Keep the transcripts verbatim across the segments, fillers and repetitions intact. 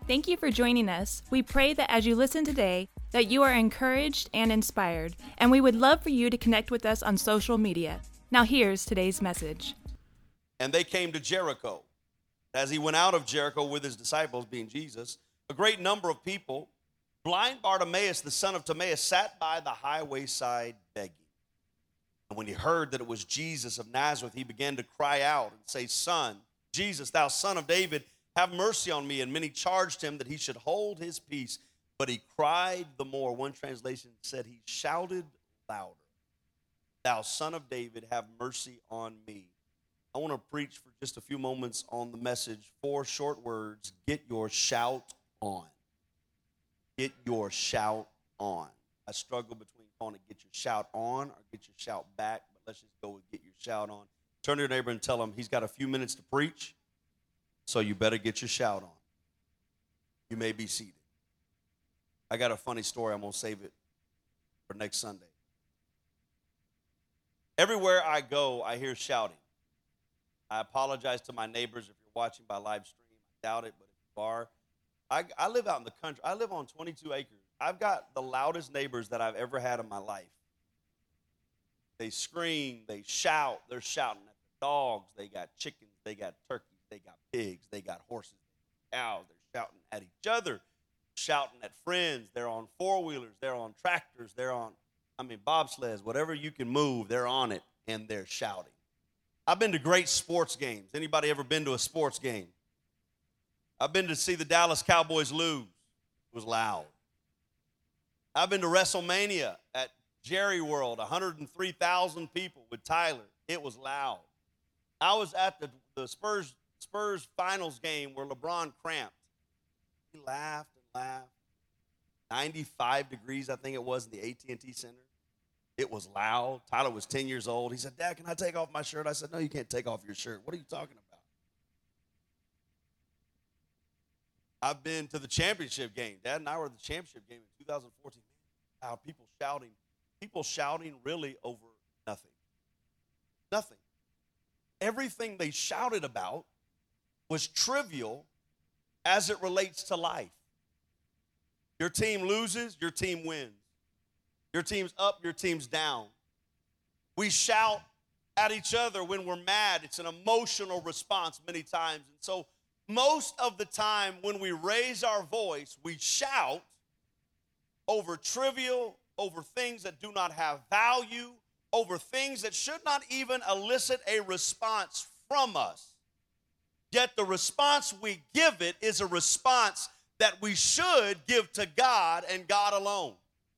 Thank you for joining us. We pray that as you listen today, that you are encouraged and inspired, and we would love for you to connect with us on social media. Now here's today's message. And they came to Jericho. As he went out of Jericho with his disciples, being Jesus, a great number of people, blind Bartimaeus, the son of Timaeus, sat by the highway side begging. And when he heard that it was Jesus of Nazareth, he began to cry out and say, Son, Jesus, thou son of David, have mercy on me. And many charged him that he should hold his peace. But he cried the more. One translation said he shouted louder. Thou son of David, have mercy on me. I want to preach for just a few moments on the message. Four short words. Get your shout on. Get your shout on. I struggle between calling it get your shout on or get your shout back. But let's just go with get your shout on. Turn to your neighbor and tell him he's got a few minutes to preach. So you better get your shout on. You may be seated. I got a funny story. I'm going to save it for next Sunday. Everywhere I go, I hear shouting. I apologize to my neighbors if you're watching by live stream. I doubt it, but if you are, I, I live out in the country. I live on twenty-two acres. I've got the loudest neighbors that I've ever had in my life. They scream, they shout. They're shouting at the dogs. They got chickens. They got turkeys. They got pigs, they got horses, they got cows, they're shouting at each other, shouting at friends, they're on four-wheelers, they're on tractors, they're on, I mean, bobsleds, whatever you can move, they're on it, and they're shouting. I've been to great sports games. Anybody ever been to a sports game? I've been to see the Dallas Cowboys lose. It was loud. I've been to WrestleMania at Jerry World, one hundred three thousand people with Tyler. It was loud. I was at the, the Spurs Spurs finals game where LeBron cramped. He laughed and laughed. ninety-five degrees, I think it was, in the A T and T Center. It was loud. Tyler was ten years old. He said, Dad, can I take off my shirt? I said, no, you can't take off your shirt. What are you talking about? I've been to the championship game. Dad and I were at the championship game in two thousand fourteen. Wow, people shouting. People shouting really over nothing. Nothing. Everything they shouted about was trivial as it relates to life. Your team loses, your team wins. Your team's up, your team's down. We shout at each other when we're mad. It's an emotional response many times. And so most of the time when we raise our voice, we shout over trivial, over things that do not have value, over things that should not even elicit a response from us. Yet the response we give it is a response that we should give to God and God alone.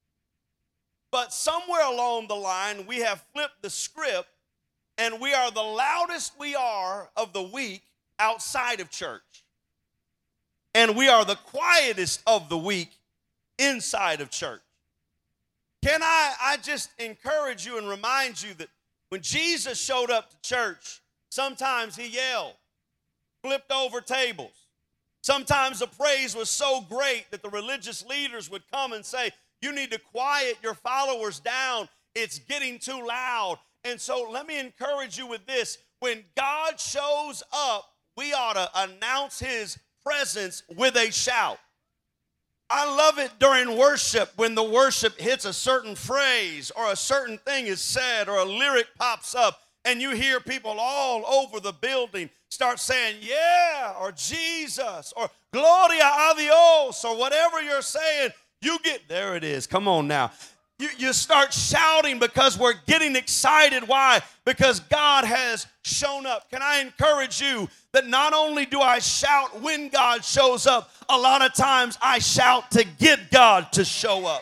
But somewhere along the line, we have flipped the script, and we are the loudest we are of the week outside of church. And we are the quietest of the week inside of church. Can I, I just encourage you and remind you that when Jesus showed up to church, sometimes he yelled, flipped over tables. Sometimes the praise was so great that the religious leaders would come and say, you need to quiet your followers down. It's getting too loud. And so let me encourage you with this. When God shows up, we ought to announce his presence with a shout. I love it during worship when the worship hits a certain phrase or a certain thing is said or a lyric pops up and you hear people all over the building start saying, yeah, or Jesus, or Gloria a Dios, or whatever you're saying. You get, there it is. Come on now. You, you start shouting because we're getting excited. Why? Because God has shown up. Can I encourage you that not only do I shout when God shows up, a lot of times I shout to get God to show up.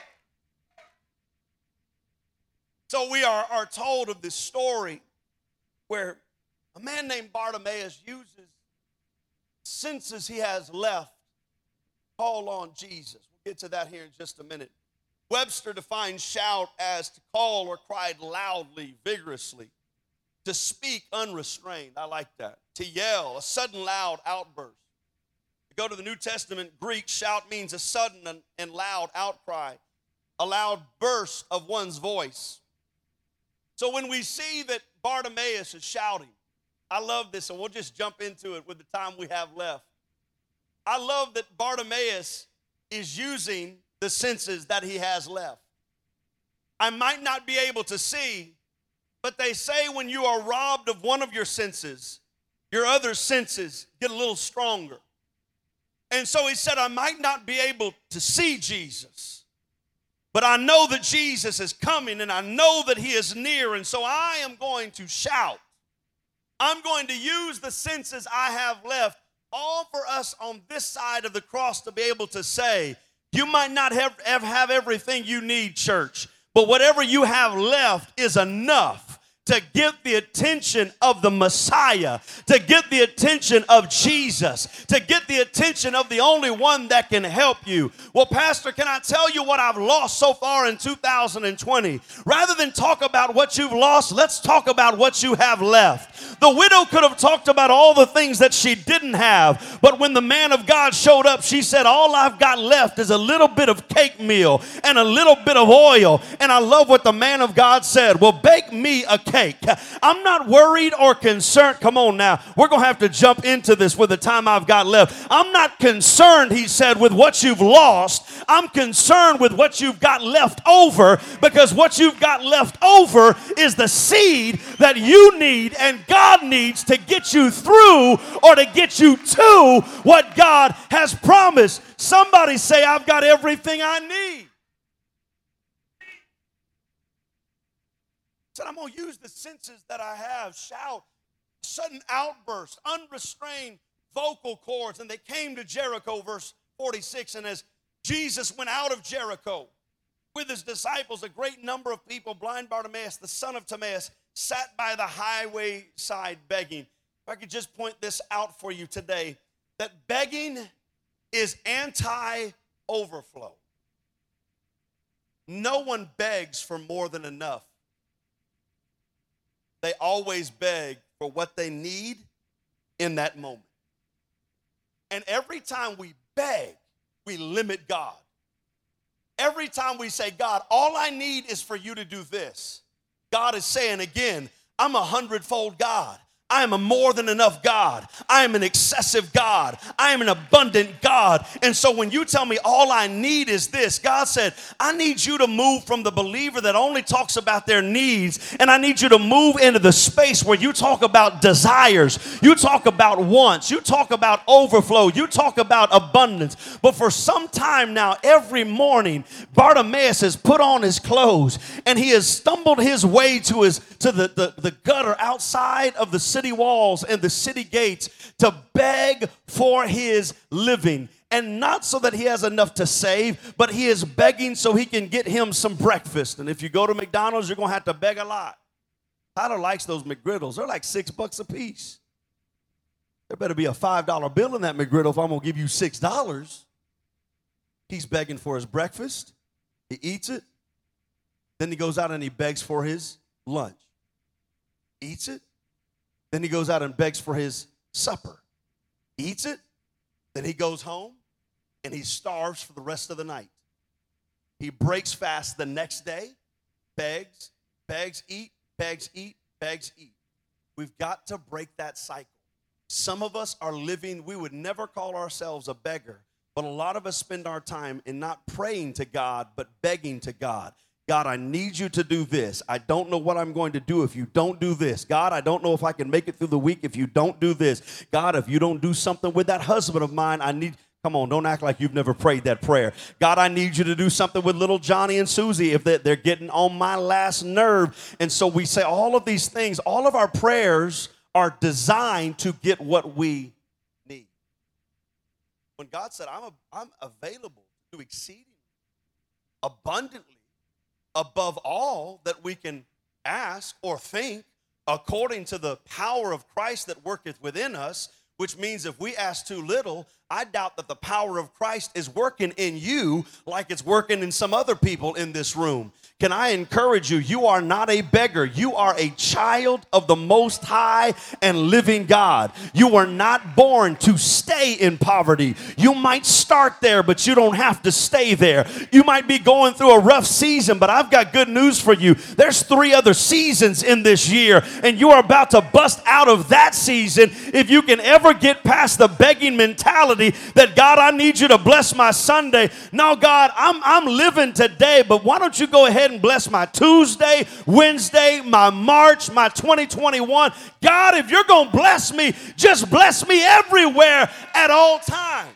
So we are, are told of this story where a man named Bartimaeus uses senses he has left, call on Jesus. We'll get to that here in just a minute. Webster defines shout as to call or cry loudly, vigorously, to speak unrestrained. I like that. To yell, a sudden loud outburst. To go to the New Testament Greek, shout means a sudden and, and loud outcry, a loud burst of one's voice. So when we see that Bartimaeus is shouting, I love this, and we'll just jump into it with the time we have left. I love that Bartimaeus is using the senses that he has left. I might not be able to see, but they say when you are robbed of one of your senses, your other senses get a little stronger. And so he said, I might not be able to see Jesus, but I know that Jesus is coming and I know that he is near. And so I am going to shout. I'm going to use the senses I have left, all for us on this side of the cross to be able to say, you might not have, have everything you need, church, but whatever you have left is enough to get the attention of the Messiah, to get the attention of Jesus, to get the attention of the only one that can help you. Well, Pastor, can I tell you what I've lost so far in two thousand twenty? Rather than talk about what you've lost, let's talk about what you have left. The widow could have talked about all the things that she didn't have, but when the man of God showed up, she said, all I've got left is a little bit of cake meal and a little bit of oil. And I love what the man of God said. Well, bake me a cake. I'm not worried or concerned. Come on now. We're going to have to jump into this with the time I've got left. I'm not concerned, he said, with what you've lost. I'm concerned with what you've got left over, because what you've got left over is the seed that you need and God needs to get you through or to get you to what God has promised. Somebody say, I've got everything I need. Said, I'm going to use the senses that I have. Shout, sudden outburst, unrestrained vocal cords. And they came to Jericho, verse forty-six. And as Jesus went out of Jericho with his disciples, a great number of people, blind Bartimaeus, the son of Timaeus, sat by the highway side begging. If I could just point this out for you today, that begging is anti-overflow. No one begs for more than enough. They always beg for what they need in that moment. And every time we beg, we limit God. Every time we say, God, all I need is for you to do this, God is saying again, I'm a hundredfold God. I am a more than enough God. I am an excessive God. I am an abundant God. And so when you tell me all I need is this, God said, I need you to move from the believer that only talks about their needs, and I need you to move into the space where you talk about desires. You talk about wants. You talk about overflow. You talk about abundance. But for some time now, every morning, Bartimaeus has put on his clothes and he has stumbled his way to his to the, the, the gutter outside of the city walls and the city gates to beg for his living. And not so that he has enough to save, but he is begging so he can get him some breakfast. And if you go to McDonald's, you're going to have to beg a lot. Tyler likes those McGriddles. They're like six bucks a piece. There better be a five dollar bill in that McGriddle if I'm going to give you six dollars. He's begging for his breakfast. He eats it. Then he goes out and he begs for his lunch. Eats it. Then he goes out and begs for his supper. Eats it. Then he goes home and he starves for the rest of the night. He breaks fast the next day, begs, begs, eat, begs, eat, begs, eat. We've got to break that cycle. Some of us are living, we would never call ourselves a beggar, but a lot of us spend our time in not praying to God, but begging to God. God, I need you to do this. I don't know what I'm going to do if you don't do this. God, I don't know if I can make it through the week if you don't do this. God, if you don't do something with that husband of mine, I need, come on, don't act like you've never prayed that prayer. God, I need you to do something with little Johnny and Susie if they're, they're getting on my last nerve. And so we say all of these things. All of our prayers are designed to get what we need. When God said, I'm, a, I'm available to exceedingly, abundantly, above all that we can ask or think, according to the power of Christ that worketh within us, which means if we ask too little, I doubt that the power of Christ is working in you like it's working in some other people in this room. Can I encourage you? You are not a beggar. You are a child of the Most High and living God. You were not born to stay in poverty. You might start there, but you don't have to stay there. You might be going through a rough season, but I've got good news for you. There's three other seasons in this year, and you are about to bust out of that season if you can ever never get past the begging mentality that, God, I need you to bless my Sunday. No, God, I'm, I'm living today, but why don't you go ahead and bless my Tuesday, Wednesday, my March, my twenty twenty-one. God, if you're going to bless me, just bless me everywhere at all times.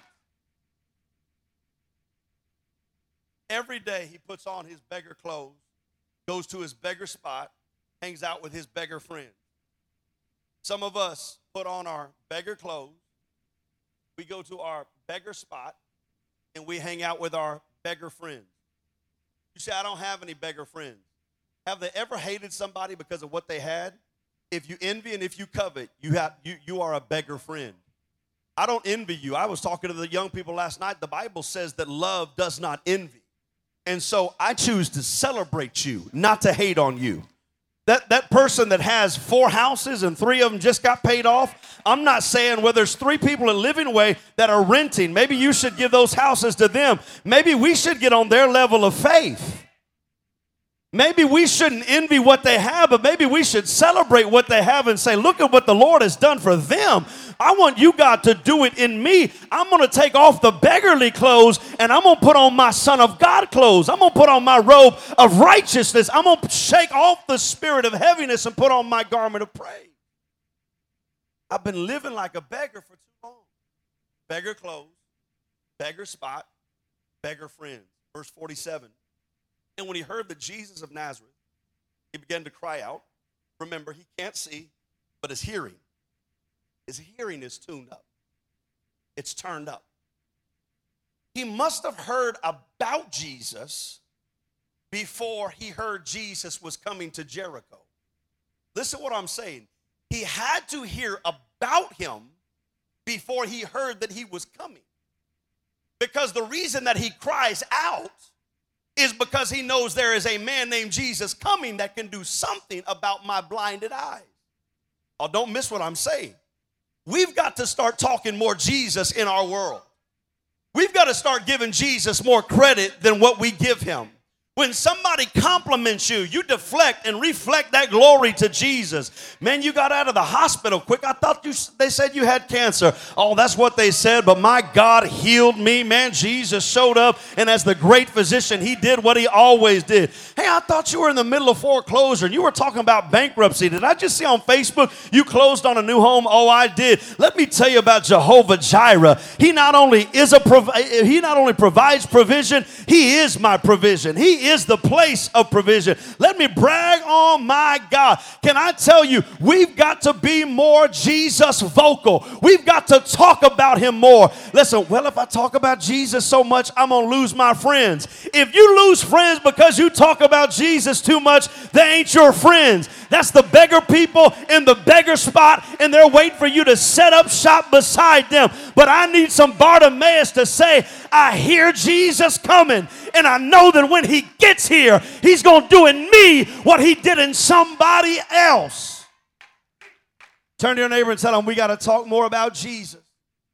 Every day he puts on his beggar clothes, goes to his beggar spot, hangs out with his beggar friends. Some of us put on our beggar clothes, we go to our beggar spot, and we hang out with our beggar friends. You say, I don't have any beggar friends. Have they ever hated somebody because of what they had? If you envy and if you covet, you have you you are a beggar friend. I don't envy you. I was talking to the young people last night. The Bible says that love does not envy. And so I choose to celebrate you, not to hate on you. That, that person that has four houses and three of them just got paid off, I'm not saying, well, there's three people in Living Way that are renting. Maybe you should give those houses to them. Maybe we should get on their level of faith. Maybe we shouldn't envy what they have, but maybe we should celebrate what they have and say, look at what the Lord has done for them. I want you, God, to do it in me. I'm going to take off the beggarly clothes and I'm going to put on my Son of God clothes. I'm going to put on my robe of righteousness. I'm going to shake off the spirit of heaviness and put on my garment of praise. I've been living like a beggar for too long. Beggar clothes, beggar spot, beggar friends. Verse forty-seven. And when he heard that Jesus of Nazareth, he began to cry out. Remember, he can't see, but his hearing, his hearing is tuned up. It's turned up. He must have heard about Jesus before he heard Jesus was coming to Jericho. Listen to what I'm saying. He had to hear about him before he heard that he was coming. Because the reason that he cries out is because he knows there is a man named Jesus coming that can do something about my blinded eyes. Oh, don't miss what I'm saying. We've got to start talking more Jesus in our world. We've got to start giving Jesus more credit than what we give him. When somebody compliments you, you deflect and reflect that glory to Jesus. Man, you got out of the hospital quick. I thought you, they said you had cancer. Oh, that's what they said, but my God healed me. Man, Jesus showed up, and as the great physician, he did what he always did. Hey, I thought you were in the middle of foreclosure, and you were talking about bankruptcy. Did I just see on Facebook you closed on a new home? Oh, I did. Let me tell you about Jehovah Jireh. He not only is a prov- he not only provides provision, he is my provision. He is the place of provision. Let me brag on my God. Can I tell you, we've got to be more Jesus vocal. We've got to talk about him more. Listen, well, if I talk about Jesus so much, I'm going to lose my friends. If you lose friends because you talk about Jesus too much, they ain't your friends. That's the beggar people in the beggar spot, and they're waiting for you to set up shop beside them. But I need some Bartimaeus to say, I hear Jesus coming, and I know that when he gets here, he's going to do in me what he did in somebody else. Turn to your neighbor and tell him, we got to talk more about Jesus.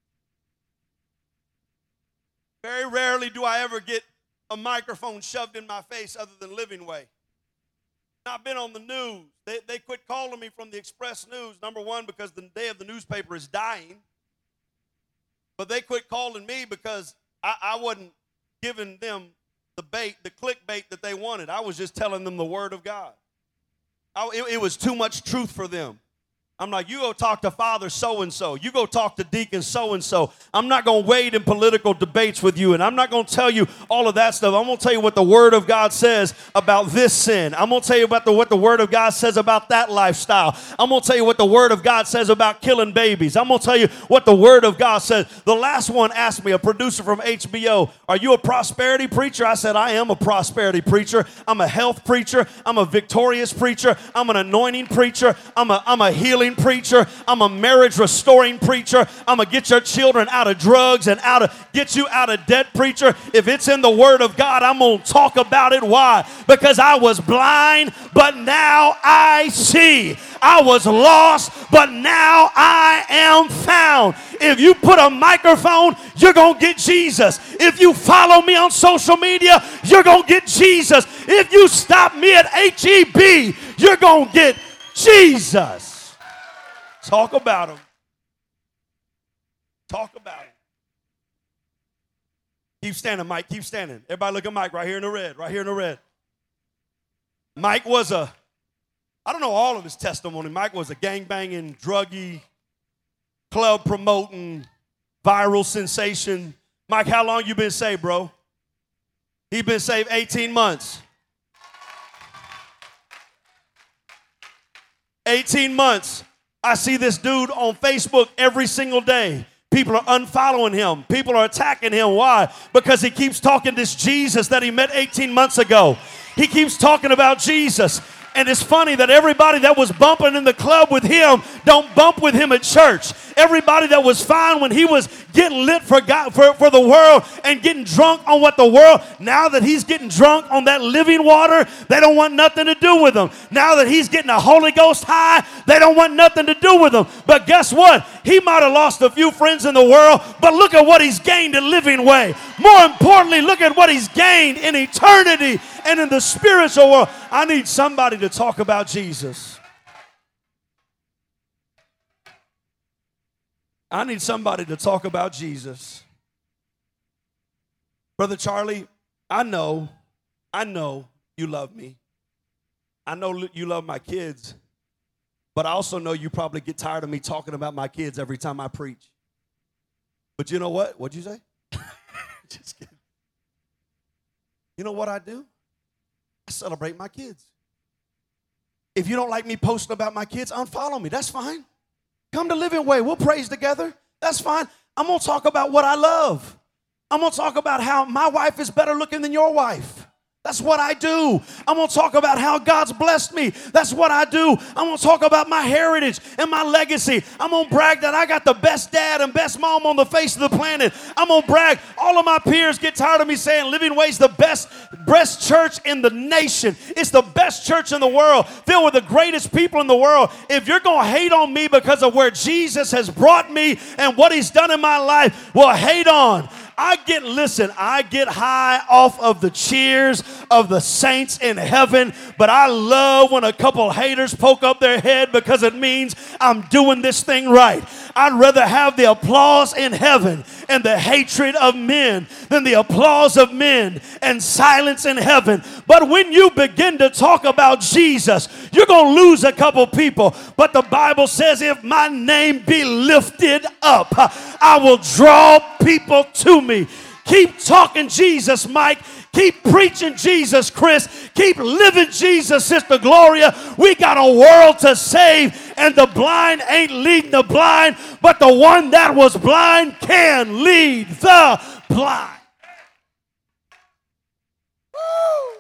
Very rarely do I ever get a microphone shoved in my face other than Living Way. I've been on the news. They, they quit calling me from the Express News, number one, because the day of the newspaper is dying. But they quit calling me because I, I wasn't giving them the bait, the clickbait that they wanted. I was just telling them the word of God. I, it, it was too much truth for them. I'm like, you go talk to Father so-and-so. You go talk to Deacon so-and-so. I'm not going to wade in political debates with you, and I'm not going to tell you all of that stuff. I'm going to tell you what the Word of God says about this sin. I'm going to tell you about the, what the Word of God says about that lifestyle. I'm going to tell you what the Word of God says about killing babies. I'm going to tell you what the Word of God says. The last one asked me, a producer from H B O, are you a prosperity preacher? I said, I am a prosperity preacher. I'm a health preacher. I'm a victorious preacher. I'm an anointing preacher. I'm a, I'm a healing preacher. I'm a marriage restoring preacher. I'm gonna get your children out of drugs and out of get you out of debt preacher. If it's in the Word of God, I'm gonna talk about it. Why? Because I was blind, but now I see. I was lost, but now I am found. If you put a microphone, you're gonna get Jesus. If you follow me on social media, you're gonna get Jesus. If you stop me at H E B, you're gonna get Jesus. Talk about him. Talk about him. Keep standing, Mike. Keep standing. Everybody look at Mike right here in the red. Right here in the red. Mike was a, I don't know all of his testimony. Mike was a gangbanging, druggy, club promoting, viral sensation. Mike, how long you been saved, bro? He been saved eighteen months. eighteen months. I see this dude on Facebook every single day. People are unfollowing him. People are attacking him. Why? Because he keeps talking this Jesus that he met eighteen months ago. He keeps talking about Jesus. And it's funny that everybody that was bumping in the club with him don't bump with him at church. Everybody that was fine when he was getting lit for God, for, for the world and getting drunk on what the world, now that he's getting drunk on that living water, they don't want nothing to do with him. Now that he's getting a Holy Ghost high, they don't want nothing to do with him. But guess what? He might have lost a few friends in the world, but look at what he's gained in living way. More importantly, look at what he's gained in eternity and in the spiritual world. I need somebody to talk about Jesus. I need somebody to talk about Jesus. Brother Charlie, I know, I know you love me. I know you love my kids, but I also know you probably get tired of me talking about my kids every time I preach. But you know what? What'd you say? Just kidding. You know what I do? I celebrate my kids. If you don't like me posting about my kids, unfollow me. That's fine. Come to Living Way. We'll praise together. That's fine. I'm going to talk about what I love. I'm going to talk about how my wife is better looking than your wife. That's what I do. I'm going to talk about how God's blessed me. That's what I do. I'm going to talk about my heritage and my legacy. I'm going to brag that I got the best dad and best mom on the face of the planet. I'm going to brag. All of my peers get tired of me saying Living Way's the best, best church in the nation. It's the best church in the world, filled with the greatest people in the world. If you're going to hate on me because of where Jesus has brought me and what he's done in my life, well, hate on. I get, listen, I get high off of the cheers of the saints in heaven, but I love when a couple haters poke up their head because it means I'm doing this thing right. I'd rather have the applause in heaven and the hatred of men than the applause of men and silence in heaven. But when you begin to talk about Jesus, you're going to lose a couple people. But the Bible says, if my name be lifted up, I will draw people to me. Keep talking Jesus, Mike. Keep preaching Jesus, Chris. Keep living Jesus, Sister Gloria. We got a world to save, and the blind ain't leading the blind, but the one that was blind can lead the blind. Woo!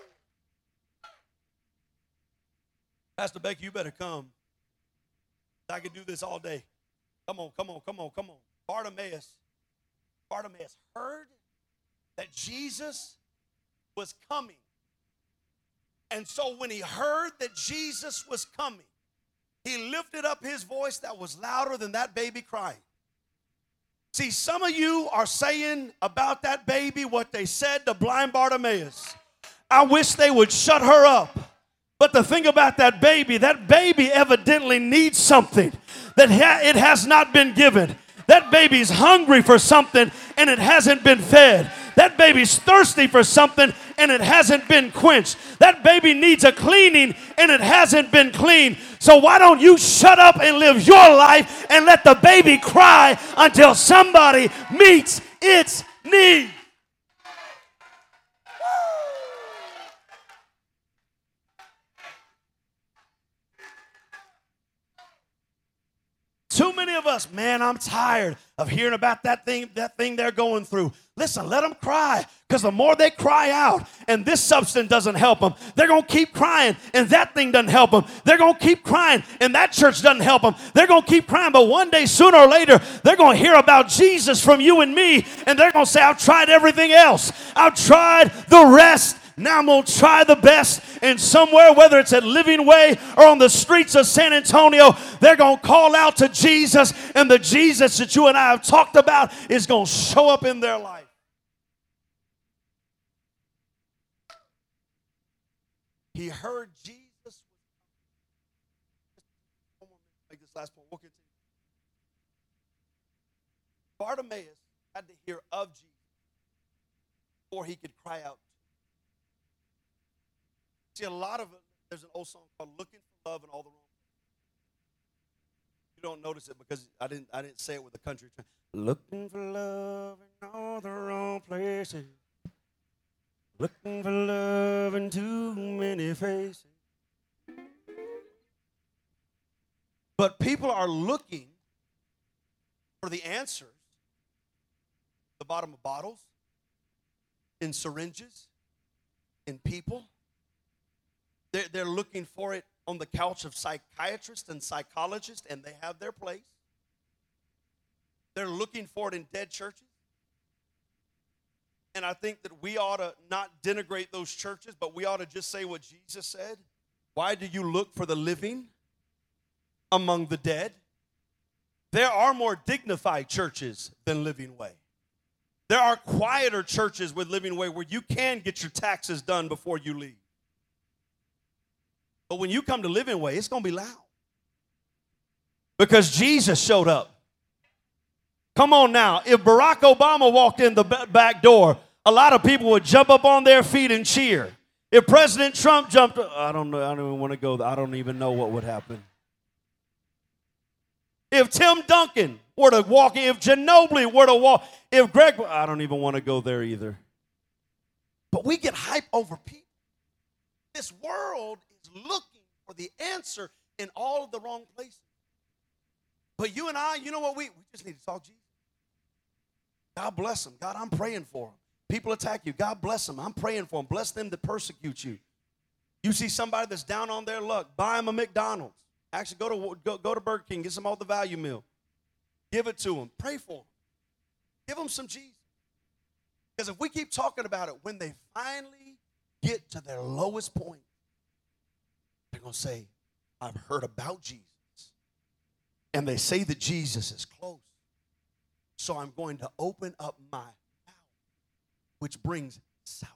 Pastor Becky, you better come. I could do this all day. Come on, come on, come on, come on. Bartimaeus, Bartimaeus heard that Jesus was coming. And so when he heard that Jesus was coming, he lifted up his voice that was louder than that baby crying. See, some of you are saying about that baby what they said to blind Bartimaeus. I wish they would shut her up. But the thing about that baby, that baby evidently needs something that ha- it has not been given. That baby's hungry for something and it hasn't been fed. That baby's thirsty for something and it hasn't been quenched. That baby needs a cleaning and it hasn't been cleaned. So why don't you shut up and live your life and let the baby cry until somebody meets its need? Too many of us, man, I'm tired of hearing about that thing, that thing they're going through. Listen, let them cry, because the more they cry out and this substance doesn't help them, they're going to keep crying and that thing doesn't help them. They're going to keep crying and that church doesn't help them. They're going to keep crying, but one day, sooner or later, they're going to hear about Jesus from you and me, and they're going to say, I've tried everything else. I've tried the rest. Now I'm going to try the best, and somewhere, whether it's at Living Way or on the streets of San Antonio, they're going to call out to Jesus, and the Jesus that you and I have talked about is going to show up in their life. He heard Jesus. Make this last point. We'll continue. Bartimaeus had to hear of Jesus before he could cry out. See, a lot of it, there's an old song called Looking for Love in All the Wrong Places. You don't notice it because I didn't I didn't say it with a country tone. Looking for love in all the wrong places. Looking for love in too many faces. But people are looking for the answers at the bottom of bottles, in syringes, in people. They're, they're looking for it on the couch of psychiatrists and psychologists, and they have their place. They're looking for it in dead churches. And I think that we ought to not denigrate those churches, but we ought to just say what Jesus said. Why do you look for the living among the dead? There are more dignified churches than Living Way. There are quieter churches with Living Way where you can get your taxes done before you leave. But when you come to Living Way, it's going to be loud. Because Jesus showed up. Come on now. If Barack Obama walked in the back door, a lot of people would jump up on their feet and cheer. If President Trump jumped, I don't know. I don't even want to go there. I don't even know what would happen. If Tim Duncan were to walk in, if Ginobili were to walk, if Greg, I don't even want to go there either. But we get hype over people. This world is looking for the answer in all of the wrong places. But you and I, you know what? We, we just need to talk Jesus. God bless them. God, I'm praying for them. People attack you. God bless them. I'm praying for them. Bless them that persecute you. You see somebody that's down on their luck, buy them a McDonald's. Actually, go to go, go to Burger King, get some all the value meal. Give it to them. Pray for them. Give them some Jesus. Because if we keep talking about it, when they finally get to their lowest point, they're going to say, I've heard about Jesus. And they say that Jesus is close. So I'm going to open up my mouth, which brings salvation.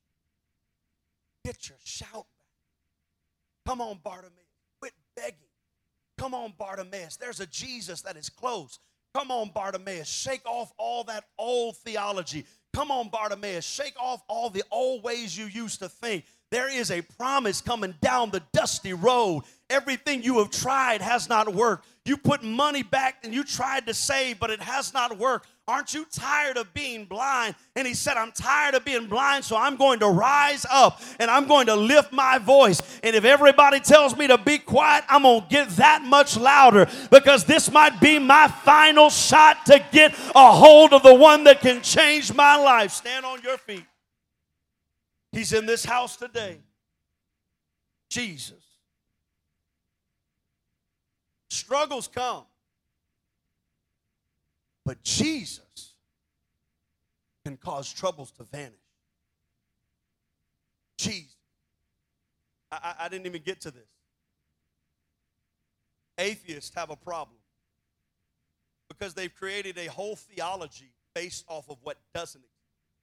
Get your shout back. Come on, Bartimaeus. Quit begging. Come on, Bartimaeus. There's a Jesus that is close. Come on, Bartimaeus. Shake off all that old theology. Come on, Bartimaeus. Shake off all the old ways you used to think. There is a promise coming down the dusty road. Everything you have tried has not worked. You put money back and you tried to save, but it has not worked. Aren't you tired of being blind? And he said, I'm tired of being blind, so I'm going to rise up and I'm going to lift my voice. And if everybody tells me to be quiet, I'm going to get that much louder, because this might be my final shot to get a hold of the one that can change my life. Stand on your feet. He's in this house today. Jesus. Struggles come. But Jesus can cause troubles to vanish. Jesus. I, I, I didn't even get to this. Atheists have a problem because they've created a whole theology based off of what doesn't exist.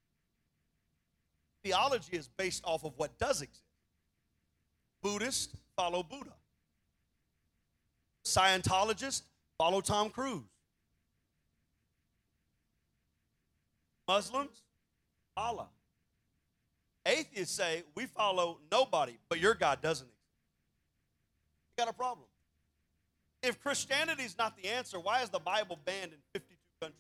Theology is based off of what does exist. Buddhists follow Buddha. Scientologists follow Tom Cruise. Muslims, Allah. Atheists say we follow nobody, but your God doesn't exist. You got a problem. If Christianity is not the answer, why is the Bible banned in fifty-two countries?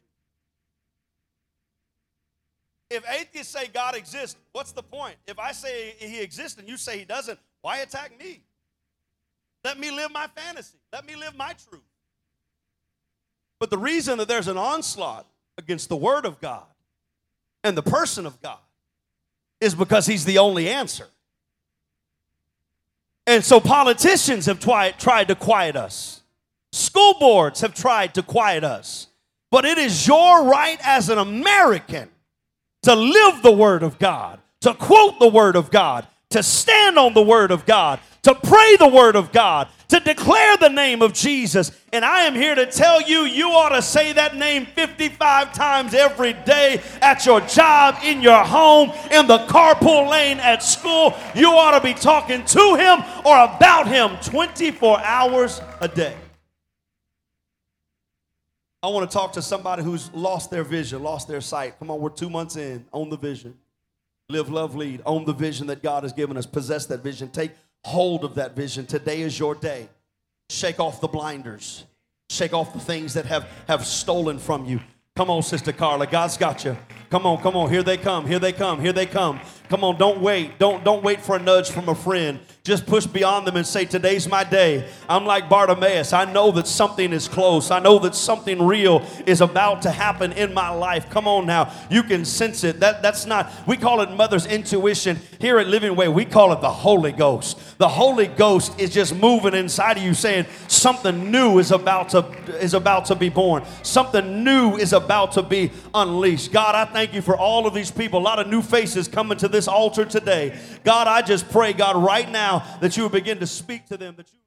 If atheists say God exists, what's the point? If I say he exists and you say he doesn't, why attack me? Let me live my fantasy. Let me live my truth. But the reason that there's an onslaught against the Word of God and the person of God is because he's the only answer. And so politicians have twi- tried to quiet us. School boards have tried to quiet us. But it is your right as an American to live the Word of God, to quote the Word of God, to stand on the Word of God, to pray the Word of God, to declare the name of Jesus. And I am here to tell you, you ought to say that name fifty-five times every day at your job, in your home, in the carpool lane at school. You ought to be talking to him or about him twenty-four hours a day. I want to talk to somebody who's lost their vision, lost their sight. Come on, we're two months in. Own the vision. Live, love, lead. Own the vision that God has given us. Possess that vision. Take hold of that vision. Today is your day. Shake off the blinders. Shake off the things that have, have stolen from you. Come on, Sister Carla. God's got you. Come on, come on. Here they come. Here they come. Here they come. Come on, don't wait. Don't, don't wait for a nudge from a friend. Just push beyond them and say, today's my day. I'm like Bartimaeus. I know that something is close. I know that something real is about to happen in my life. Come on now. You can sense it. That, that's not, we call it mother's intuition. Here at Living Way, we call it the Holy Ghost. The Holy Ghost is just moving inside of you saying something new is about to, is about to be born. Something new is about to be unleashed. God, I thank you for all of these people. A lot of new faces coming to this altar today. God, I just pray, God, right now that you will begin to speak to them, that you